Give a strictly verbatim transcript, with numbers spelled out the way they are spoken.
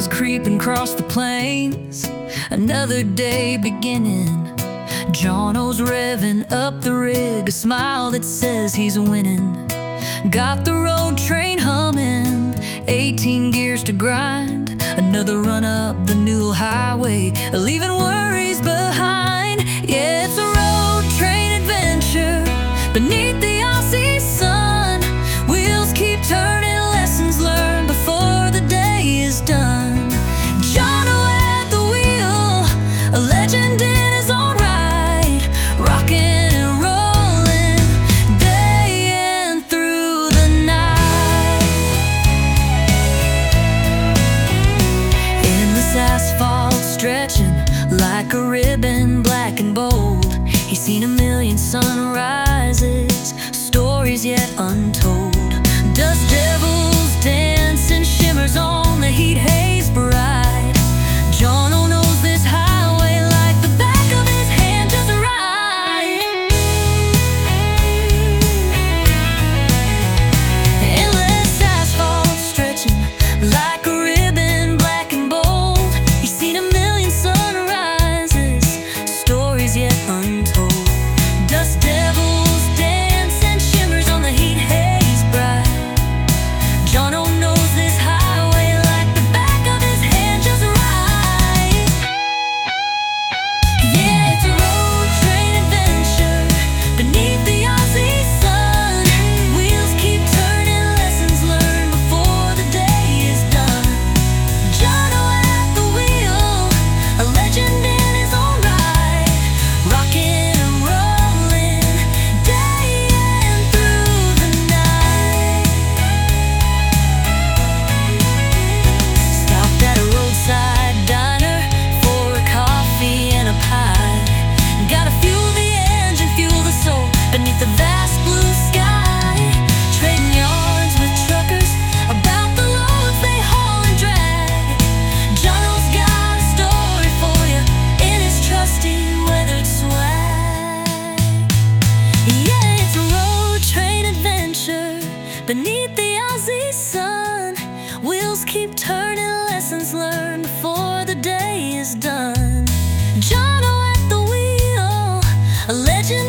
creeping across the plains, another day beginning. Jono's revving up the rig, a smile that says he's winning. Got the road train humming, eighteen gears to grind. Another run up the new highway, leaving worries behind. Yeah, it's a road train adventure beneath the Aussie sun. Wheels keep turning, lessons learned before the day is done. Jono at the wheel, a legend in his own right, rocking and rolling day and through the night. In this asphalt stretching like a ribbon, black and bold, he's seen a million sunrises, stories yet untold. Dust devils dance and shimmers on the heat haze bride. Jono knows this highway like the back of his hand, just right. Endless asphalt stretching like a ribbon, black and bold. He's seen a million sunrises, stories yet untold. Dust devils dance and shimmers on the heat haze bride. Jono knows this highway like the back of his hand, just right. Yeah, it's a road train adventure beneath the Aussie sun. Wheels keep turning, lessons learned before the day is done. Jono at the wheel, a legend in his own right, rocking and rolling day and through the night. Stopped at a roadside diner for a coffee and a pie. Gotta fuel the engine, fuel the soul beneath the vast blue sky. Trading yarns with truckers about the loads they haul and drag. Jono's got a story for you in his trusty weathered swag. Yeah, it's a road train adventure beneath the Aussie sun. Wheels keep turning, lessons learned before the day is done. Jono at the wheel, a legend